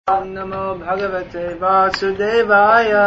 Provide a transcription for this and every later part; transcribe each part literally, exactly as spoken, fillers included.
Om Namo Bhagavate Vasudevaya.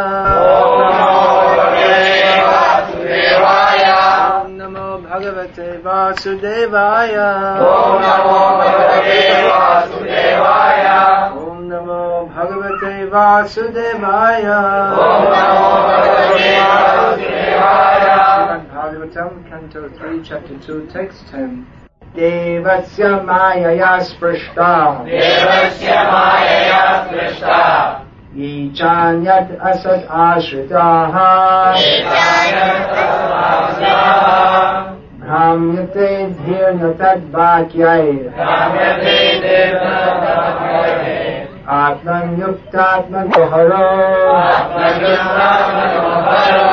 Om Namo Bhagavate Vasudevaya. Om Namo Bhagavate Vasudevaya. Om Namo Bhagavate Vasudevaya. Om Namo Bhagavate Vasudevaya. Srimad Bhagavatam, Canto three, Chapter two, Text ten. Devasya Mayaya Sprishta. Devasya Mayaya Sprishta. Yichanyat Asad Ashritaha. Yichanyat Asad Ashritaha. Bhramyate Dhirnatad Bhakyai. Bhramyate Dhirnatad Bhakyai. Atman Yuktatman Goharo. Atman Yuktatman Goharo.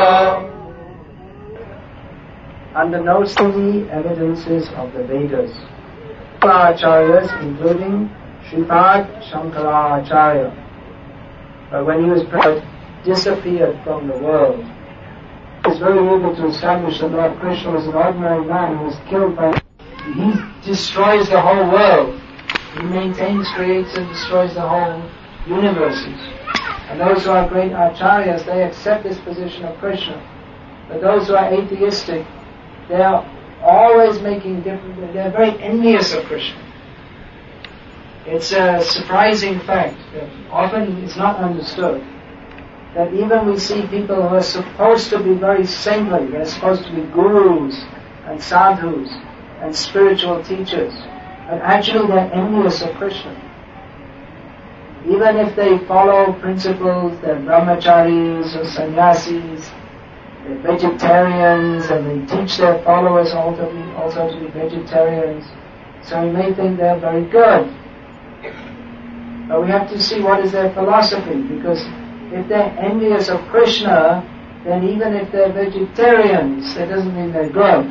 Under no the evidences of the Vedas. Acharyas, including Shripad Shankaracharya, but when he was disappeared from the world, he was very able to establish that Lord Krishna was an ordinary man who was killed by. He destroys the whole world. He maintains, creates, and destroys the whole universes. And those who are great acharyas, they accept this position of Krishna. But those who are atheistic, they are always making different, they are very envious of Krishna. It's a surprising fact that often is not understood, that even we see people who are supposed to be very saintly, they're supposed to be gurus and sadhus and spiritual teachers, but actually they're envious of Krishna. Even if they follow principles, they're brahmacharis or sannyasis, they're vegetarians, and they teach their followers also to be, also to be vegetarians. So you may think they're very good. But we have to see what is their philosophy, because if they're envious of Krishna, then even if they're vegetarians, that doesn't mean they're good.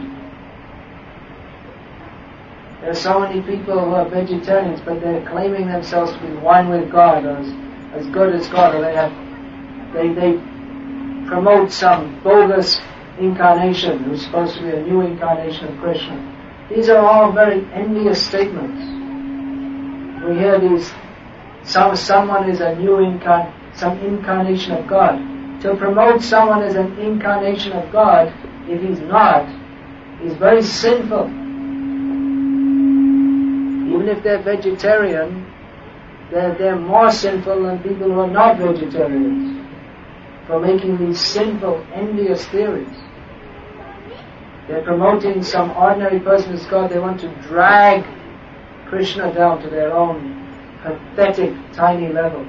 There are so many people who are vegetarians, but they're claiming themselves to be one with God, or as, as good as God, or they have, they, they promote some bogus incarnation who's supposed to be a new incarnation of Krishna. These are all very envious statements. We hear these, some, someone is a new incarnation, some incarnation of God. To promote someone as an incarnation of God, if he's not, is very sinful. Even if they're vegetarian, they're, they're more sinful than people who are not vegetarians, for making these sinful, envious theories. They're promoting some ordinary person as God. They want to drag Krishna down to their own pathetic, tiny level.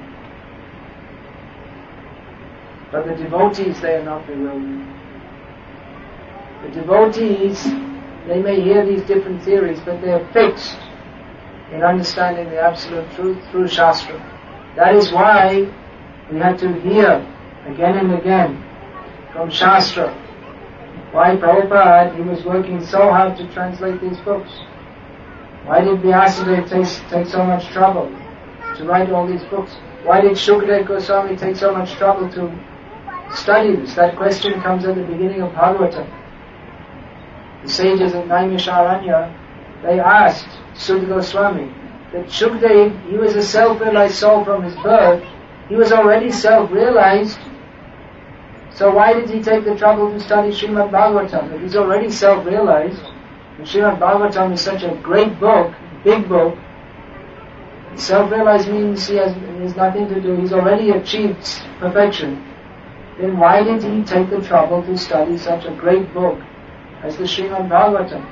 But the devotees, they are not bewildered. The devotees, they may hear these different theories, but they are fixed in understanding the absolute truth through Shastra. That is why we have to hear again and again from Shastra. Why Prabhupada, he was working so hard to translate these books. Why did Vyasadeva take, take so much trouble to write all these books? Why did Shukadeva Goswami take so much trouble to study this? That question comes at the beginning of Bhagavatam. The sages of Naimisharanya, they asked Sudha Goswami that Shukadeva, he was a self-realized soul from his birth. He was already self-realized. So why did he take the trouble to study Srimad Bhagavatam? If he's already self-realized, and Srimad Bhagavatam is such a great book, big book, self-realized means he has, he has nothing to do, he's already achieved perfection. Then why did he take the trouble to study such a great book as the Srimad Bhagavatam?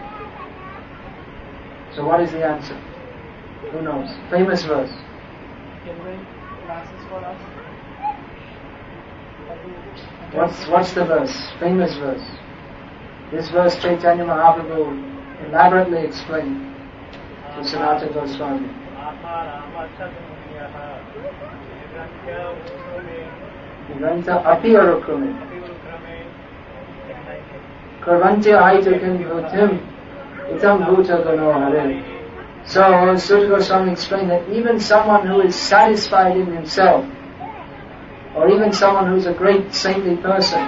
So what is the answer? Who knows? Famous verse. What's, what's the verse? Famous verse. This verse Chaitanya Mahaprabhu elaborately explained to Sanatana Goswami. Nivanta api arukrame Karvantya aitakan bhutim itam bhuta gano hare. So Sudha Goswami explained that even someone who is satisfied in himself, or even someone who's a great saintly person,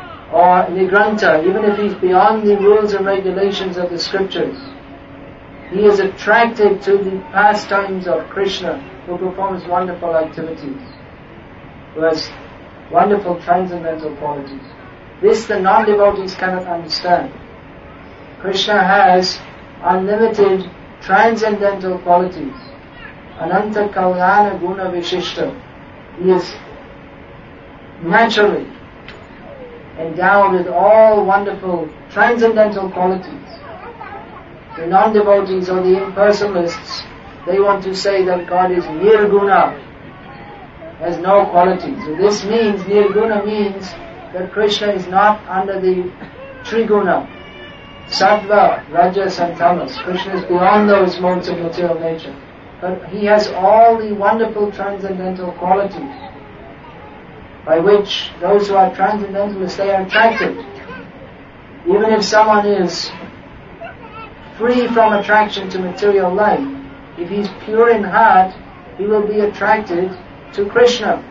or Nigranta, even if he's beyond the rules and regulations of the scriptures, he is attracted to the pastimes of Krishna, who performs wonderful activities, who has wonderful transcendental qualities. This the non-devotees cannot understand. Krishna has unlimited transcendental qualities. Ananta Kalyana Guna Vishishta. He is naturally endowed with all wonderful transcendental qualities. The non-devotees or the impersonalists, they want to say that God is nirguna, has no qualities. So this means, nirguna means that Krishna is not under the triguna, sattva, rajas and tamas. Krishna is beyond those modes of material nature. But he has all the wonderful transcendental qualities by which those who are transcendentalists, they are attracted. Even if someone is free from attraction to material life, if he's pure in heart, he will be attracted to Krishna.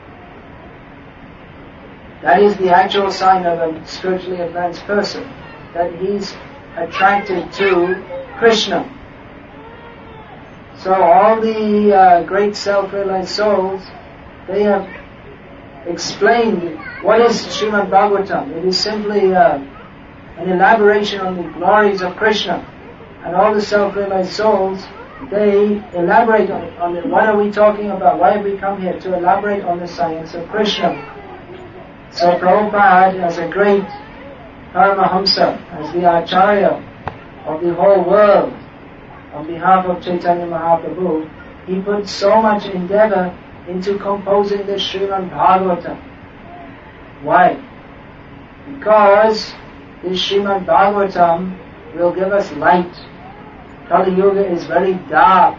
That is the actual sign of a spiritually advanced person, that he's attracted to Krishna. So all the uh, great self-realized souls, they have explained what is Srimad Bhagavatam. It is simply uh, an elaboration on the glories of Krishna. And all the self-realized souls, they elaborate on, on it. What are we talking about? Why have we come here? To elaborate on the science of Krishna. So Prabhupada, as a great Paramahamsa, as the Acharya of the whole world, on behalf of Chaitanya Mahaprabhu, he put so much endeavor into composing the Srimad Bhagavatam. Why? Because this Srimad Bhagavatam will give us light. Kali Yuga is very dark.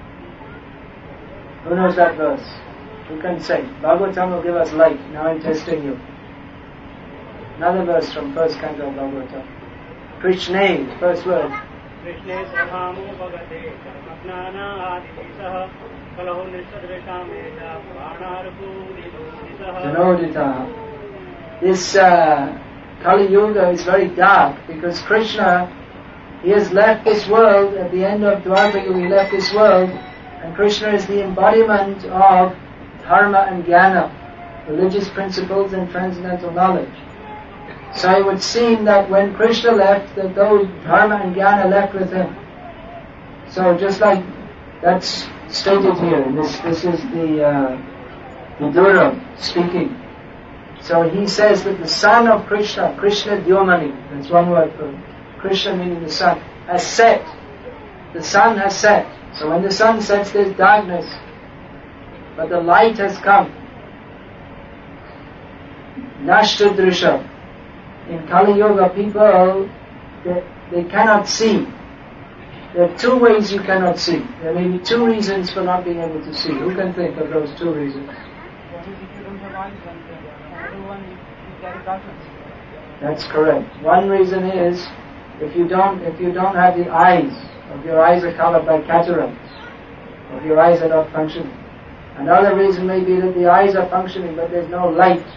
Who knows that verse? Who can say? Bhagavatam will give us light. Now I'm testing you. Another verse from first canto of Bhagavatam. Krishna, first word. Krishna Sahamu Bhagate Karmapnana Aditha Kalahu Nisadreshameta Pranarpudita Janodita. This uh, Kali Yuga is very dark because Krishna, he has left this world. At the end of Dwapara Yuga, he left this world, and Krishna is the embodiment of dharma and jnana, religious principles and transcendental knowledge. So it would seem that when Krishna left, that those dharma and jnana left with him. So just like that's stated here, this this is the uh, Vidura speaking. So he says that the son of Krishna, Krishna Dyomani, that's one word for Krishna meaning the sun, has set. The sun has set. So when the sun sets, there's darkness, but the light has come. Nashtadrisha. In Kali Yuga, people, they, they cannot see. There are two ways you cannot see. There may be two reasons for not being able to see. Who can think of those two reasons? That's correct. One reason is if you don't if you don't have the eyes, or if your eyes are covered by cataracts, or if your eyes are not functioning. Another reason may be that the eyes are functioning but there's no light.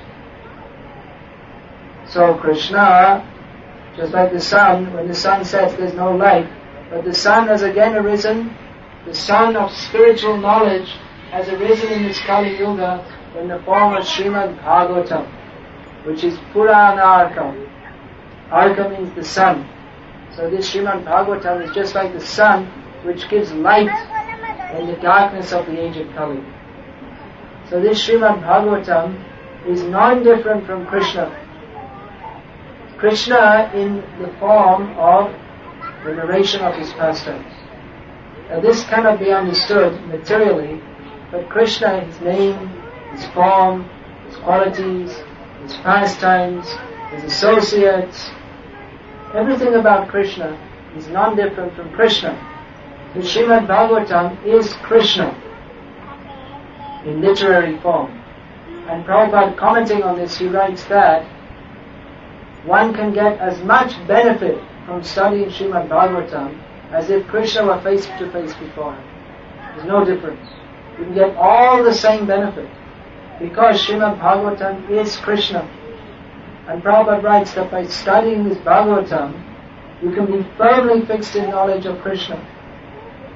So Krishna, just like the sun, when the sun sets there's no light, but the sun has again arisen, the sun of spiritual knowledge has arisen in this Kali Yuga in the form of Srimad Bhagavatam, which is Purana Arka. Arka means the sun. So this Srimad Bhagavatam is just like the sun, which gives light in the darkness of the age of Kali. So this Srimad Bhagavatam is non-different from Krishna. Krishna in the form of the narration of his pastimes. Now this cannot be understood materially, but Krishna, his name, his form, his qualities, his pastimes, his associates, everything about Krishna is non-different from Krishna. The Srimad Bhagavatam is Krishna in literary form. And Prabhupada, commenting on this, he writes that one can get as much benefit from studying Srimad Bhagavatam as if Krishna were face to face before him. There's no difference. You can get all the same benefit because Srimad Bhagavatam is Krishna. And Prabhupada writes that by studying this Bhagavatam, you can be firmly fixed in knowledge of Krishna.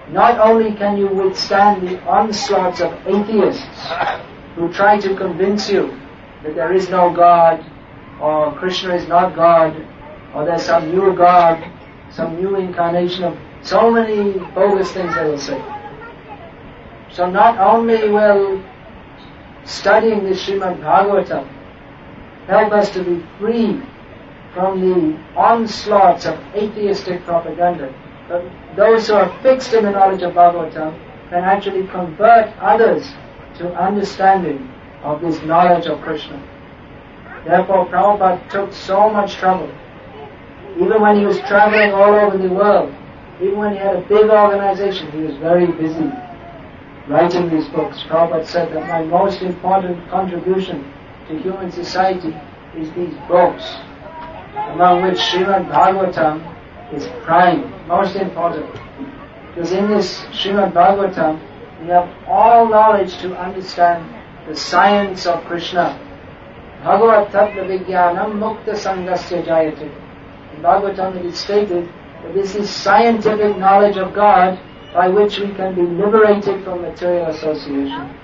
not only can you withstand the onslaughts of atheists who try to convince you that there is no God, or Krishna is not God, or there's some new God, some new incarnation of so many bogus things they will say. So not only will studying the Srimad Bhagavatam help us to be free from the onslaughts of atheistic propaganda, but those who are fixed in the knowledge of Bhagavatam can actually convert others to understanding of this knowledge of Krishna. Therefore Prabhupada took so much trouble. Even when he was traveling all over the world, even when he had a big organization, he was very busy writing these books. Prabhupada said that my most important contribution to human society is these books, among which Srimad Bhagavatam is prime, most important. Because in this Srimad Bhagavatam, we have all knowledge to understand the science of Krishna. Bhagavat Tattva Vijnanam Mukta Sangasya Jayate. In Bhagavatam it is stated that this is scientific knowledge of God by which we can be liberated from material association.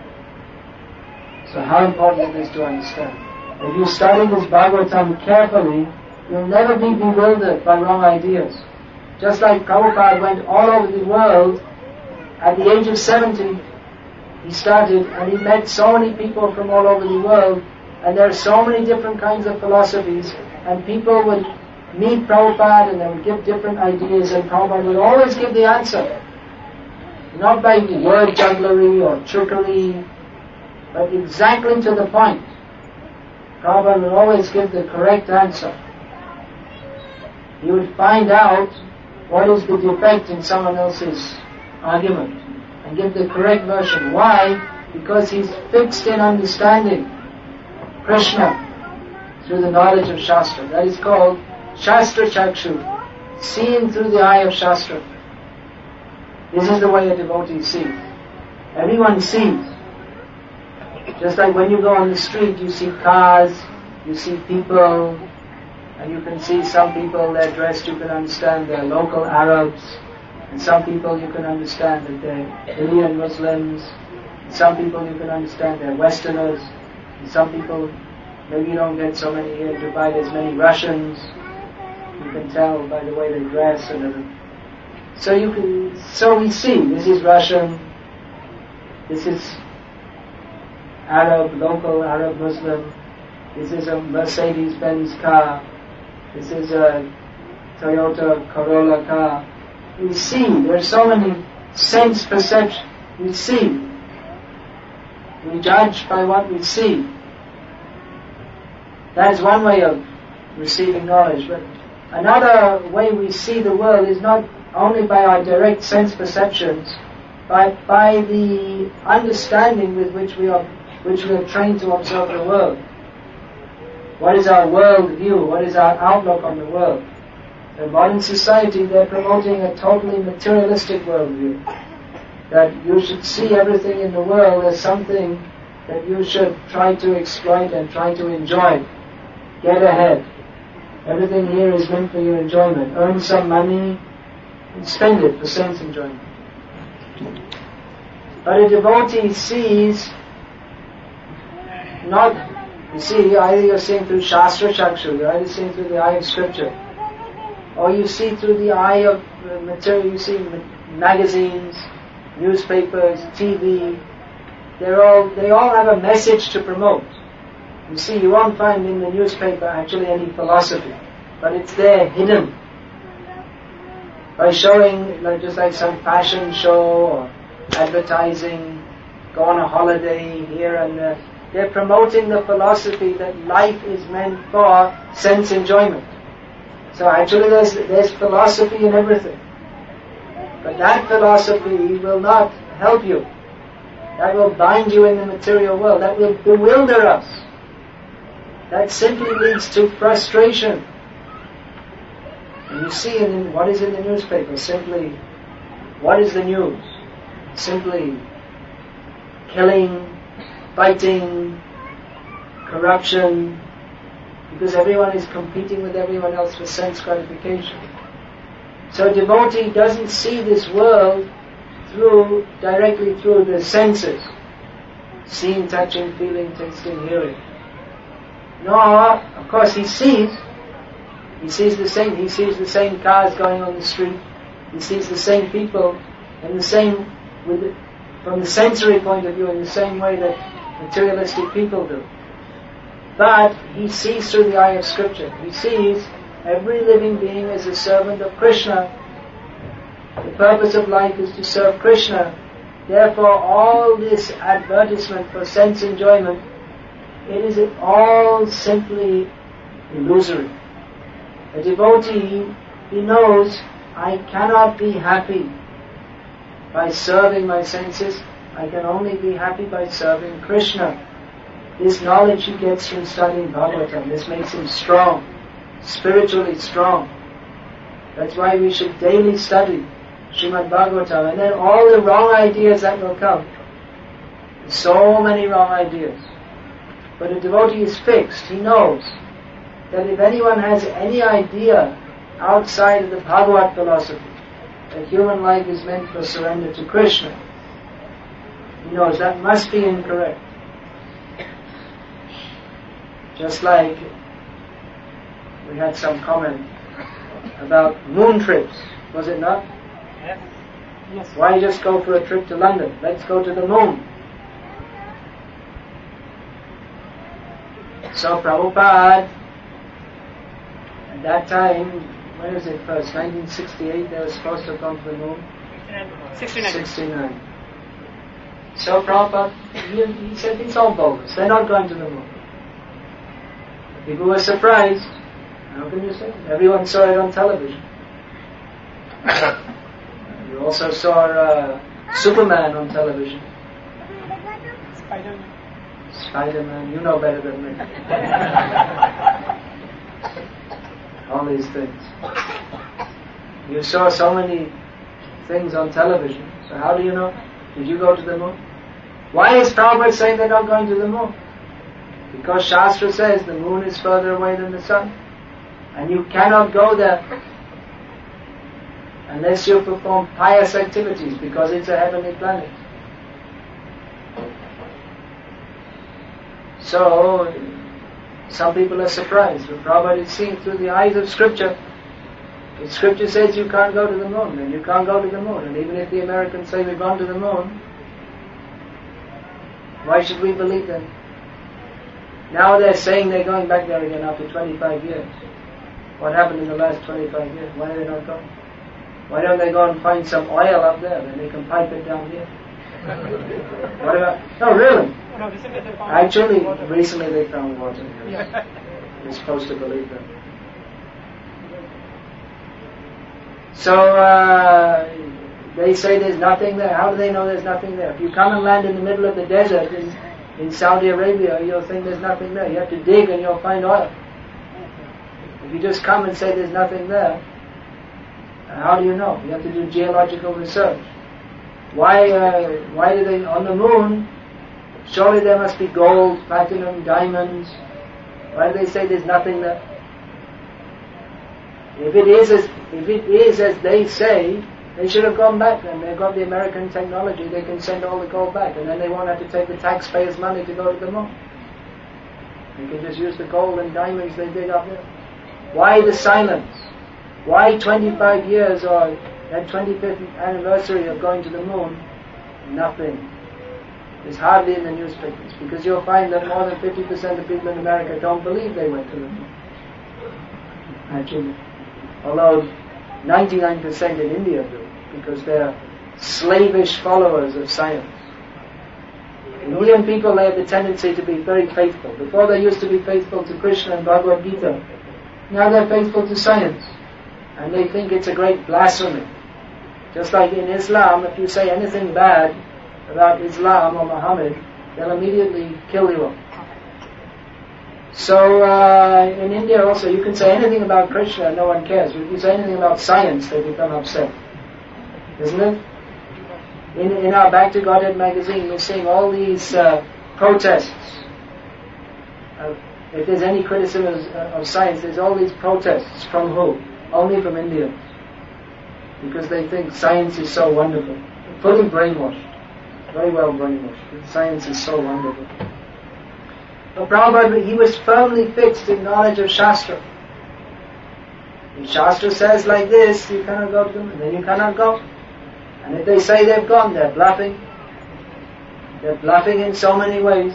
So how important it is to understand. If you study this Bhagavatam carefully, you'll never be bewildered by wrong ideas. Just like Prabhupada went all over the world, at the age of seventy, he started and he met so many people from all over the world, and there are so many different kinds of philosophies, and people would meet Prabhupada and they would give different ideas, and Prabhupada would always give the answer. Not by word jugglery or trickery, but exactly to the point. Prabhupada would always give the correct answer. He would find out what is the defect in someone else's argument and give the correct version. Why? Because he's fixed in understanding Krishna through the knowledge of Shastra. That is called Shastra Chakshu, seeing through the eye of Shastra. This is the way a devotee sees. Everyone sees. Just like when you go on the street, you see cars, you see people, and you can see some people, they're dressed, you can understand they're local Arabs, and some people you can understand that they're Indian Muslims, and some people you can understand they're Westerners, and some people, maybe you don't get so many here in Dubai, there's many Russians, you can tell by the way they dress and everything. So you can, so we see, this is Russian, this is Arab, local Arab Muslim, this is a Mercedes-Benz car, this is a Toyota Corolla car. We see, there are so many sense perceptions. We see. We judge by what we see. That is one way of receiving knowledge. But another way we see the world is not only by our direct sense perceptions, but by the understanding with which we are, which we are trained to observe the world. What is our world view? What is our outlook on the world? In modern society, they're promoting a totally materialistic worldview. That you should see everything in the world as something that you should try to exploit and try to enjoy. Get ahead. Everything here is meant for your enjoyment. Earn some money and spend it for sense enjoyment. But a devotee sees not, you see, either you're seeing through Shastra Chakshu, you're either seeing through the eye of scripture, or you see through the eye of uh, material, you see magazines, newspapers, T V. They're all, they all have a message to promote. You see, you won't find in the newspaper actually any philosophy, but it's there hidden. By showing, like, just like some fashion show or advertising, go on a holiday here and there, they're promoting the philosophy that life is meant for sense enjoyment. So actually there's, there's philosophy in everything. But that philosophy will not help you. That will bind you in the material world. That will bewilder us. That simply leads to frustration. And you see in what is in the newspaper, simply, what is the news? Simply killing, fighting, corruption, because everyone is competing with everyone else for sense gratification. So a devotee doesn't see this world through directly through the senses, seeing, touching, feeling, tasting, hearing. No, of course he sees. He sees the same. He sees the same cars going on the street. He sees the same people in the same, with the, from the sensory point of view, in the same way that materialistic people do. But he sees through the eye of Scripture. He sees every living being as a servant of Krishna. The purpose of life is to serve Krishna. Therefore, all this advertisement for sense enjoyment, it is all simply illusory. A devotee, he knows, I cannot be happy by serving my senses. I can only be happy by serving Krishna. This knowledge he gets from studying Bhagavatam. This makes him strong, spiritually strong. That's why we should daily study Srimad Bhagavatam, and then all the wrong ideas that will come. So many wrong ideas. But a devotee is fixed. He knows that if anyone has any idea outside of the Bhagavad philosophy, that human life is meant for surrender to Krishna, he knows that must be incorrect. Just like we had some comment about moon trips, was it not? Yes. Yes. Why just go for a trip to London? Let's go to the moon. So Prabhupada, at that time, when was it first? nineteen sixty-eight, they were supposed to have gone to the moon? sixty-nine. sixty-nine. So Prabhupada, he, he said it's all bogus. They're not going to the moon. People were surprised. How can you say? Everyone saw it on television. You also saw uh, Superman on television. Spider-Man. Spider-Man, you know better than me. All these things. You saw so many things on television. So how do you know? Did you go to the moon? Why is Prabhupada saying they're not going to the moon? Because Shastra says the moon is further away than the sun. And you cannot go there unless you perform pious activities, because it's a heavenly planet. So, some people are surprised. But Prabhupada is seeing through the eyes of Scripture. If Scripture says you can't go to the moon, then you can't go to the moon. And even if the Americans say we've gone to the moon, why should we believe them? Now they're saying they're going back there again after twenty-five years. What happened in the last twenty-five years? Why are they not going? Why don't they go and find some oil up there, then they can pipe it down here? What about... No, really. No, recently they found Actually, water. recently they found water. Yes. Yeah. You're supposed to believe them. So, uh, they say there's nothing there. How do they know there's nothing there? If you come and land in the middle of the desert in, in Saudi Arabia, you'll think there's nothing there. You have to dig and you'll find oil. If you just come and say there's nothing there, how do you know? You have to do geological research. Why, uh, why do they, on the moon, surely there must be gold, platinum, diamonds. Why do they say there's nothing there? If it is as, if it is as they say, they should have gone back, and they've got the American technology, they can send all the gold back, and then they won't have to take the taxpayers' money to go to the moon. They can just use the gold and diamonds they dig up there. Why the silence? Why twenty-five years or that twenty-fifth anniversary of going to the moon? Nothing. It's hardly in the newspapers, because you'll find that more than fifty percent of people in America don't believe they went to the moon. Actually, although ninety-nine percent in India do, because they're slavish followers of science. Indian people, they have the tendency to be very faithful. Before they used to be faithful to Krishna and Bhagavad Gita. Now they're faithful to science. And they think it's a great blasphemy. Just like in Islam, if you say anything bad about Islam or Muhammad, they'll immediately kill you. So uh, in India also, you can say anything about Krishna, no one cares. But if you say anything about science, they become upset. Isn't it? In, in our Back to Godhead magazine, we're seeing all these uh, protests. Uh, if there's any criticism of, of science, there's all these protests. From who? Only from Indians. because they think science is so wonderful. Fully brainwashed. Very well brainwashed. Science is so wonderful. But Prabhupada, he was firmly fixed in knowledge of Shastra. If Shastra says like this, you cannot go to them, and then you cannot go. And if they say they've gone, they're bluffing. They're bluffing in so many ways.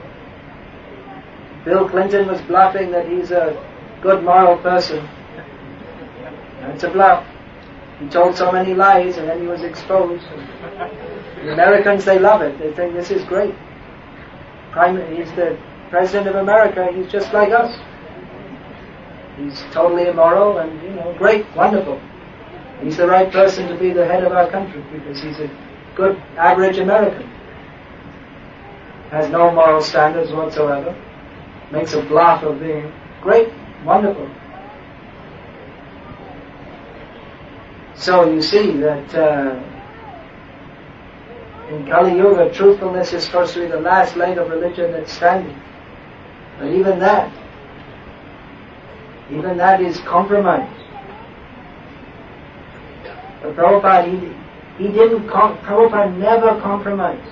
Bill Clinton was bluffing that he's a good moral person. That's a bluff. He told so many lies and then he was exposed. The Americans, they love it. They think this is great. Prime, he's the President of America. He's just like us. He's totally immoral and, you know, great, wonderful. He's the right person to be the head of our country because he's a good, average American. Has no moral standards whatsoever. Makes a bluff of being great, wonderful. So you see that uh, in Kali Yuga, truthfulness is supposed to be the last leg of religion that's standing. But even that, even that is compromised. But Prabhupada, he, he didn't, com- Prabhupada never compromised.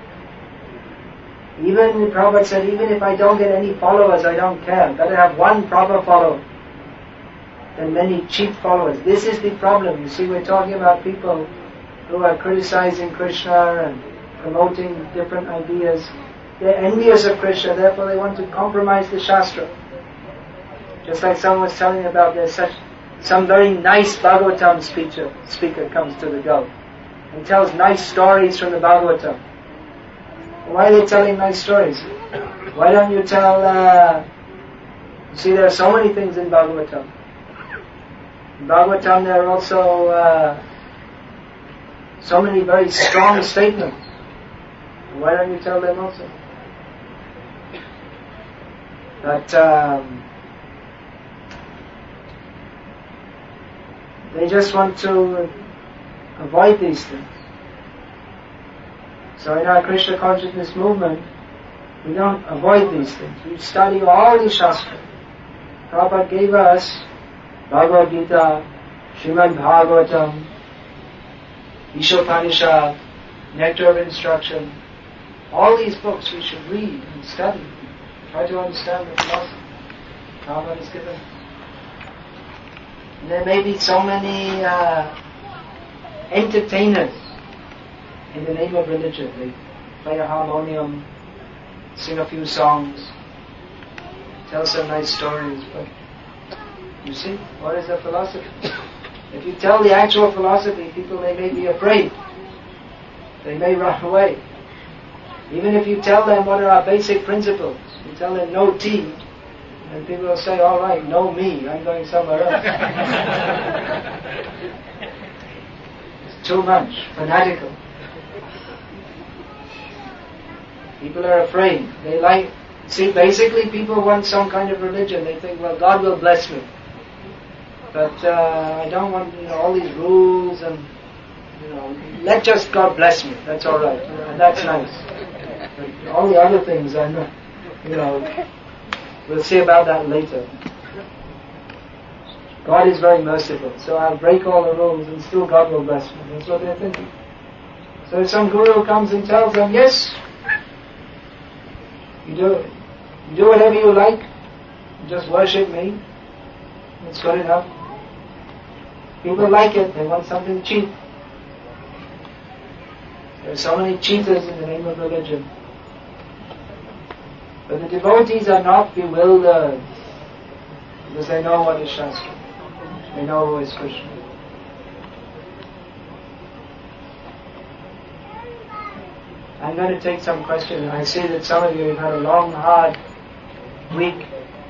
Even Prabhupada said, even if I don't get any followers, I don't care. Better have one proper follower than many cheap followers. This is the problem. You see, we're talking about people who are criticizing Krishna and promoting different ideas. They're envious of Krishna, therefore they want to compromise the Shastra. Just like someone was telling me about, there's such some very nice Bhagavatam speaker, speaker comes to the go and tells nice stories from the Bhagavatam. Why are they telling nice stories? Why don't you tell, uh, you see there are so many things in Bhagavatam. In Bhagavatam there are also uh, so many very strong statements. Why don't you tell them also? But um, they just want to avoid these things. So in our Krishna consciousness movement, we don't avoid these things. We study all the Shastra. Prabhupada gave us Bhagavad Gita, Srimad Bhagavatam, Ishopanishad, Nectar of Instruction. All these books we should read and study. Try to understand the philosophy Prabhupada has given. And there may be so many uh, entertainers in the name of religion. They play a harmonium, sing a few songs, tell some nice stories, but you see, what is the philosophy? If you tell the actual philosophy, people they may be afraid. They may run away. Even if you tell them what are our basic principles, you tell them no tea, and people will say, all right, no me, I'm going somewhere else. It's too much, fanatical. People are afraid. They like, see, basically people want some kind of religion. They think, well, God will bless me. But uh, I don't want, you know, all these rules and, you know, let just God bless me. That's all right. You know, and that's nice. But all the other things, I'm not, you know, we'll see about that later. God is very merciful, so I'll break all the rules and still God will bless me. That's what they're thinking. So if some guru comes and tells them, yes, you do, you do whatever you like, you just worship me, it's good enough. People like it, they want something cheap. There are so many cheaters in the name of religion. But the devotees are not bewildered because they know what is Shastra. They know who is Krishna. I'm going to take some questions. I see that some of you have had a long, hard week.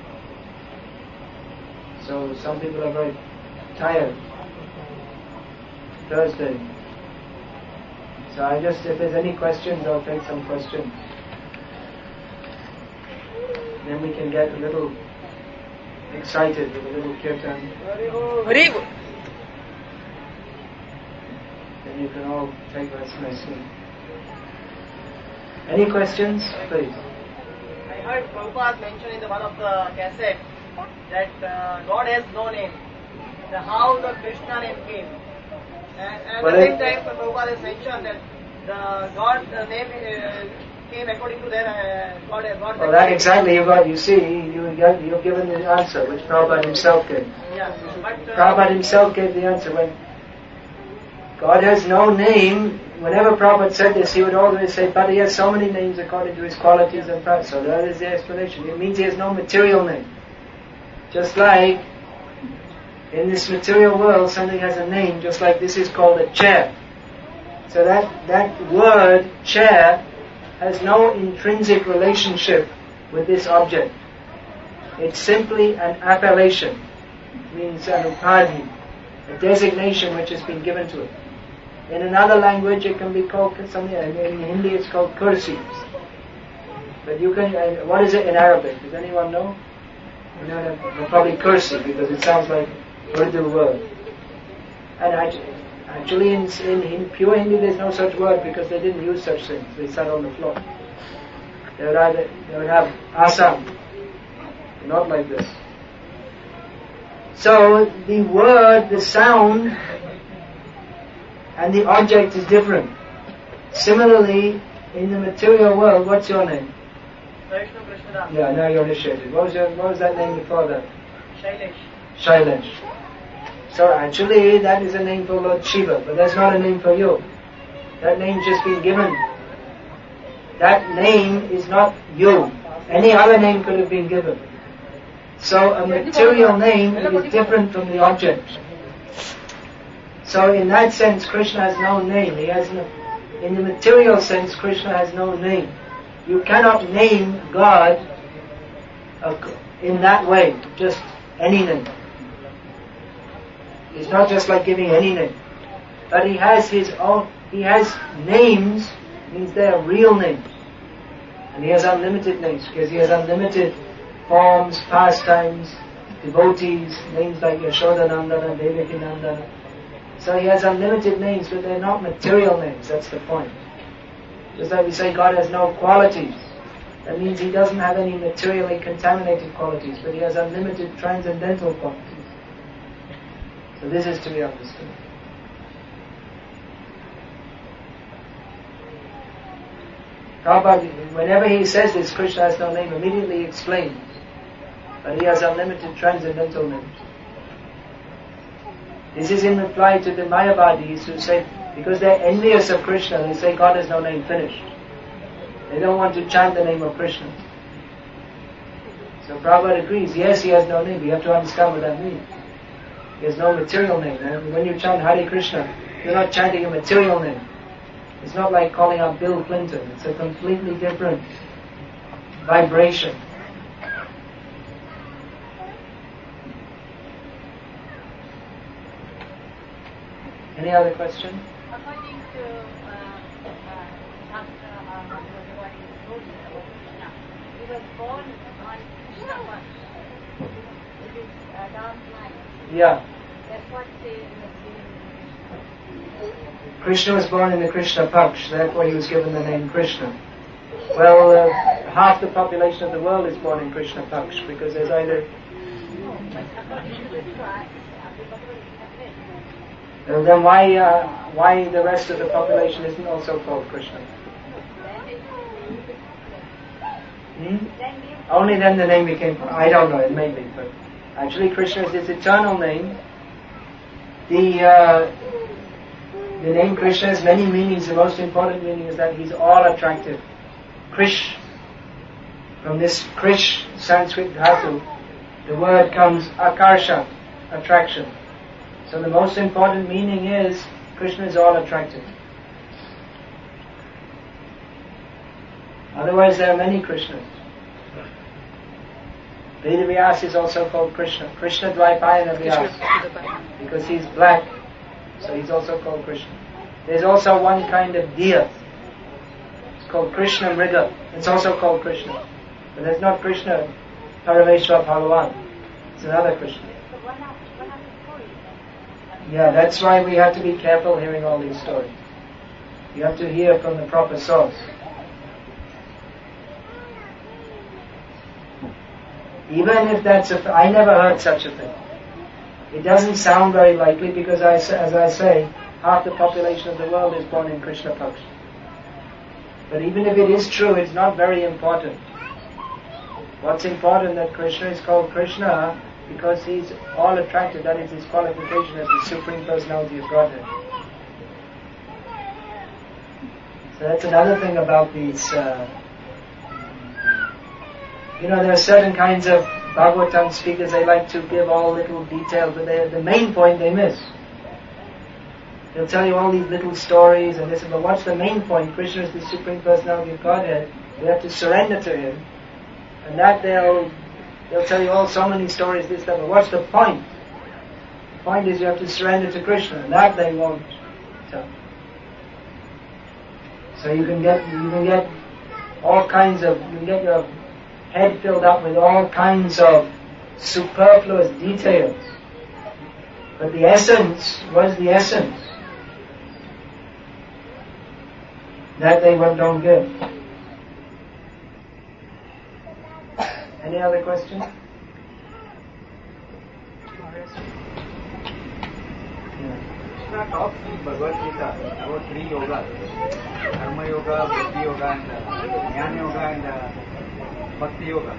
So some people are very tired. Thursday. So I just, if there's any questions, I'll take some questions. Then we can get a little excited with a little kirtan. Very good. Then you can all take rest nicely. Any questions, please? I heard Prabhupada mention in the one of the cassette that uh, God has no name. The how the Krishna name came. And, and But at the it- same time, Prabhupada has mentioned that the God uh, name uh, came according to their uh, God. God Well, that exactly you got. You see, you got, you've given the answer, which Prabhupada himself gave. Yeah, but uh, Prabhupada himself gave the answer. When God has no name, whenever Prabhupada said this, he would always say, but he has so many names according to his qualities and parts. So that is the explanation. It means he has no material name. Just like in this material world, something has a name, just like this is called a chair. So that, that word, chair, has no intrinsic relationship with this object. It's simply an appellation. It means an upadhi, a designation which has been given to it. In another language it can be called something, in Hindi it's called kursi. But you can, uh, what is it in Arabic? Does anyone know? You know, well, probably kursi, because it sounds like Urdu word. And actually, actually in, in, in pure Hindi there's no such word, because they didn't use such things. They sat on the floor. They would, either, they would have asam, not like this. So the word, the sound, and the object is different. Similarly, in the material world, what's your name? Vaishnav Krishnadas. Yeah, now you're initiated. What was your, what was that name before that? Shailesh. Shailesh. So actually, that is a name for Lord Shiva, but that's not a name for you. That name's just been given. That name is not you. Any other name could have been given. So a material name is different from the object. So in that sense, Krishna has no name. He has no, in the material sense, Krishna has no name. You cannot name God in that way, just any name. It's not just like giving any name. But he has his own, he has names, means they are real names. And he has unlimited names, because he has unlimited forms, pastimes, devotees, names like Yashodanandana, Devakinandana. So he has unlimited names, but they're not material names, that's the point. Just like we say God has no qualities. That means he doesn't have any materially contaminated qualities, but he has unlimited transcendental qualities. So this is to be understood. Prabhupada, whenever he says this, Krishna has no name, immediately explains. But he has unlimited transcendental names. This is in reply to the Mayavadis who say, because they're envious of Krishna, they say God has no name, finished. They don't want to chant the name of Krishna. So Prabhupada agrees, yes, he has no name, you have to understand what that means. He has no material name. And when you chant Hare Krishna, you're not chanting a material name. It's not like calling out Bill Clinton. It's a completely different vibration. Any other question? According to uh, uh, Shastra, uh, what is told about Krishna, he was born on Krishna Paksha, which is a dark night. Yeah. That's what they were Krishna was born in the Krishna Paksh, therefore he was given the name Krishna. Well, uh, half the population of the world is born in Krishna Paksh, because there's either... according to the tribe, Uh, then why uh, why the rest of the population isn't also called Krishna? Hmm? Only then the name became... I don't know, it may be, but actually Krishna is his eternal name. The uh, the name Krishna has many meanings. The most important meaning is that he's all attractive. Krish, from this Krish Sanskrit dhatu, the word comes akarsha, attraction. So the most important meaning is Krishna is all attractive. Otherwise there are many Krishnas. Vedavyas is also called Krishna. Krishna Dvaipayana Vyas, because he's black, so he's also called Krishna. There's also one kind of deer. It's called Krishna Mriga. It's also called Krishna. But that's not Krishna Parameshwar Bhagavan. It's another Krishna. Yeah, that's why we have to be careful hearing all these stories. You have to hear from the proper source. Even if that's a... I never heard such a thing. It doesn't sound very likely because, I, as I say, half the population of the world is born in Krishna Paksha. But even if it is true, it's not very important. What's important that Krishna is called Krishna because he's all attracted, that is his qualification as the Supreme Personality of Godhead. So that's another thing about these, uh, you know, there are certain kinds of Bhagavatam speakers, they like to give all little details, but they, the main point they miss. They'll tell you all these little stories and this, but what's the main point? Krishna is the Supreme Personality of Godhead. We have to surrender to Him. And that they'll, they'll tell you all so many stories, this, that, but what's the point? The point is you have to surrender to Krishna, and that they won't tell. So you can get, you can get all kinds of, you can get your head filled up with all kinds of superfluous details. But the essence, what is the essence? That they don't give. Any other questions? Krishna talks in Bhagavad Gita about three yogas: Karma Yoga, Bhakti Yoga, and uh, Jnana Yoga, and uh, Bhakti Yoga.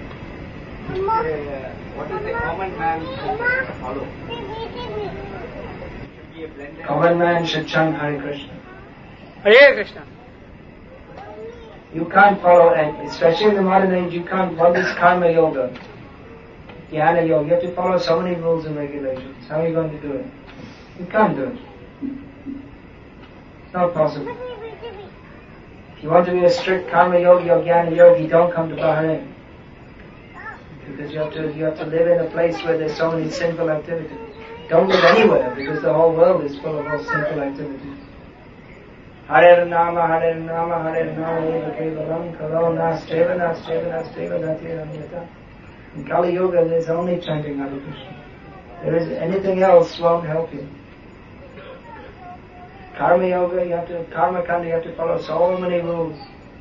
Uh, what is the common man should follow? Should be a blended. Common man should chant Hare Krishna. Hare Krishna. You can't follow, especially in the modern age, you can't follow this Karma Yoga, Jnana Yoga. You have to follow so many rules and regulations. How are you going to do it? You can't do it. It's not possible. If you want to be a strict Karma Yogi or Jnana Yogi, don't come to Bahrain. Because you have to you have to live in a place where there's so many sinful activities. Don't live anywhere, because the whole world is full of all sinful activities. Hare Nama, Hare Nama, Hare Nama, Eva Kevalam, Kalo Nasteva, Nasteva, Nasteva, Natya Amyata. In Kali Yoga, there's only chanting Hare Krishna. There is anything else won't help you. Karma Yoga, you have to, Karma Kanda, you have to follow so many rules.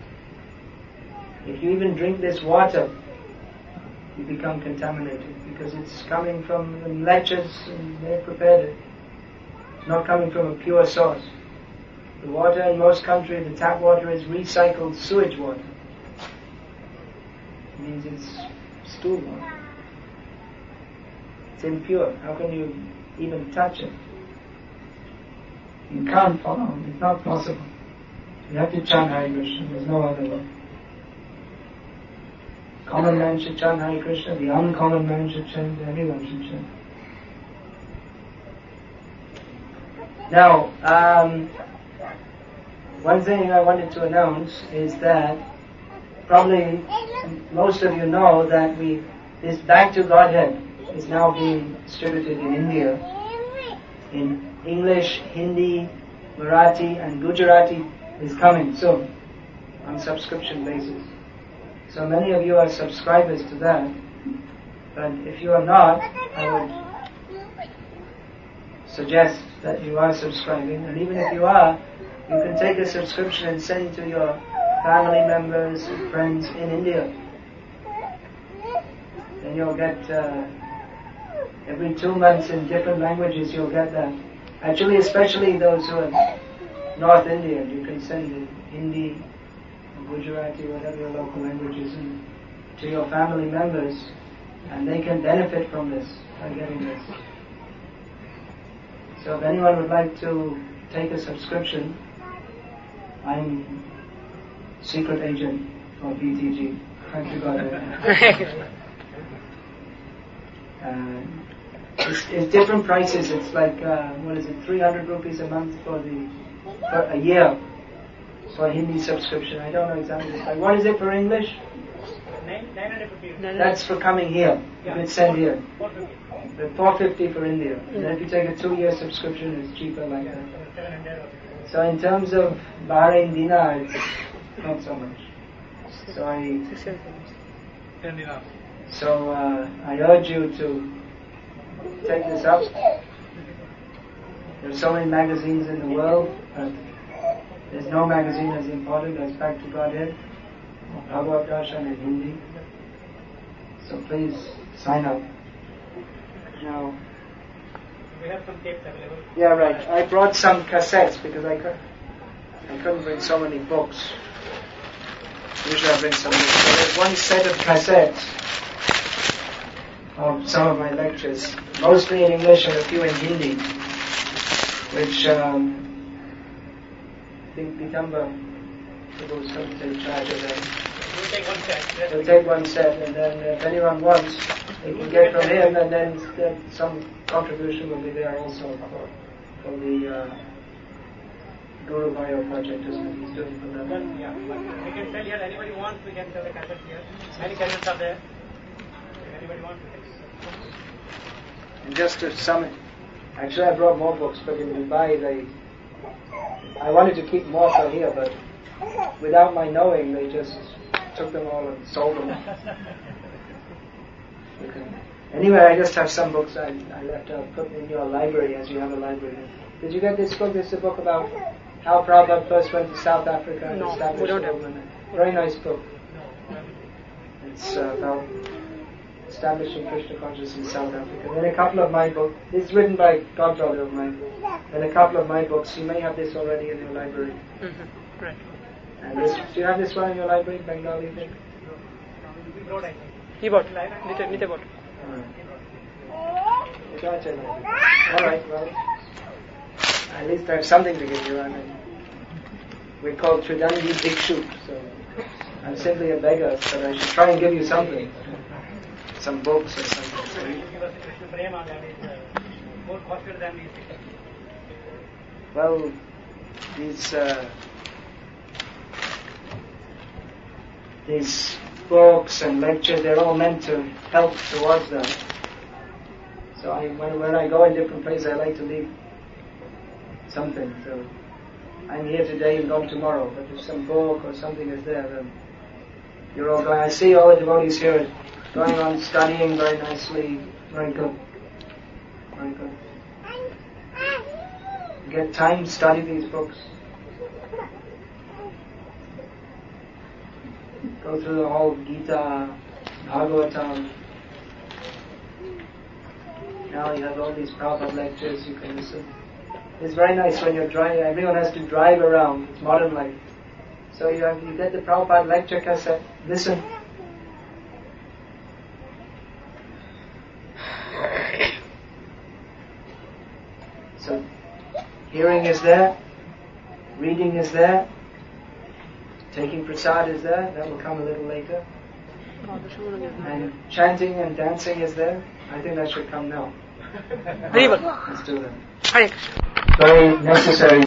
If you even drink this water, you become contaminated because it's coming from the lectures and they've prepared it. It's not coming from a pure source. The water in most countries, the tap water is recycled sewage water. It means it's stool water. It's impure. How can you even touch it? You can't follow. It's not possible. You have to chant Hare Krishna. There's no other way. Common man should chant Hare Krishna. The uncommon man should chant. Everyone should chant. Now, um, one thing I wanted to announce is that probably most of you know that we this Back to Godhead is now being distributed in India in English, Hindi, Marathi, and Gujarati is coming soon on subscription basis. So many of you are subscribers to that, but if you are not, I would suggest that you are subscribing, and even if you are, you can take a subscription and send to your family members and friends in India. Then you'll get, uh, every two months in different languages you'll get that. Actually, especially those who are North Indian, you can send in Hindi, Gujarati, whatever your local language is, and to your family members, and they can benefit from this, by getting this. So if anyone would like to take a subscription, I'm secret agent for B T G. Thank you, God. uh, it's, it's different prices. It's like, uh, what is it, three hundred rupees a month for the, for a year. For a Hindi subscription. I don't know exactly the price. What is it for English? nine hundred fifty. That's for coming here. You can send here. The four fifty for India. And then if you take a two-year subscription, it's cheaper like that. So in terms of Bahrain dinar, it's not so much. So I, so uh, I urge you to take this up. There are so many magazines in the world, but there's no magazine as important as Back to Godhead, or Bhagavad Darshan in Hindi. So please sign up. Now, We have some tapes available. Yeah, right. I brought some cassettes because I could I couldn't bring so many books. Usually I bring some books. So there's one set of cassettes of some of my lectures, mostly in English and a few in Hindi, which um, I think Pitamba will take charge of that. We'll take one set. We'll take one set, and then if anyone wants, they can get from him, and then, then some contribution will be there also for, for the uh, Guru Bio project, isn't it? He's doing for them. Well, yeah, but we can sell here. Anybody wants, we can sell the cassette here. Many cassettes are there. If anybody wants, we can. And just to sum it, actually I brought more books, but in Dubai they, I wanted to keep more for here, but without my knowing, they just took them all and sold them. Okay. Anyway, I just have some books I, I left out, put in your library as you have a library. Did you get this book? This is a book about how Prabhupada first went to South Africa and No, established we don't the have. movement. Very nice book. No. It's uh, about establishing Krishna consciousness in South Africa. Then a couple of my books. This is written by godbrother of mine. Then a couple of my books. You may have this already in your library. Mm-hmm. Right. And this, do you have this one in your library, Bengali thing? We brought, I think. He bought. Nite, Nite bought. All right, well, at least I have something to give you. I mean, we're called Tridangi Bhikshu, so I'm simply a beggar, but I should try and give you something. Some books or something. So you, Give us the Krishna Prema, that is uh, more costlier than these things. well, these uh, these books and lectures, they're all meant to help towards them. So I, when, when I go in different places, I like to leave something. So I'm here today and gone tomorrow, but if some book or something is there, then you're all going. I see all the devotees here going on studying very nicely. Very good. Very good. Get time to study these books. Go through the whole Gita, Bhagavatam. Now you have all these Prabhupada lectures you can listen. It's very nice when you're driving. Everyone has to drive around. It's modern life. So you have you get the Prabhupada lecture cassette. Listen. So hearing is there, reading is there, taking prasad is there. That will come a little later. And chanting and dancing is there. I think that should come now. Very well. Let's do that. Hare Krishna. Very necessary.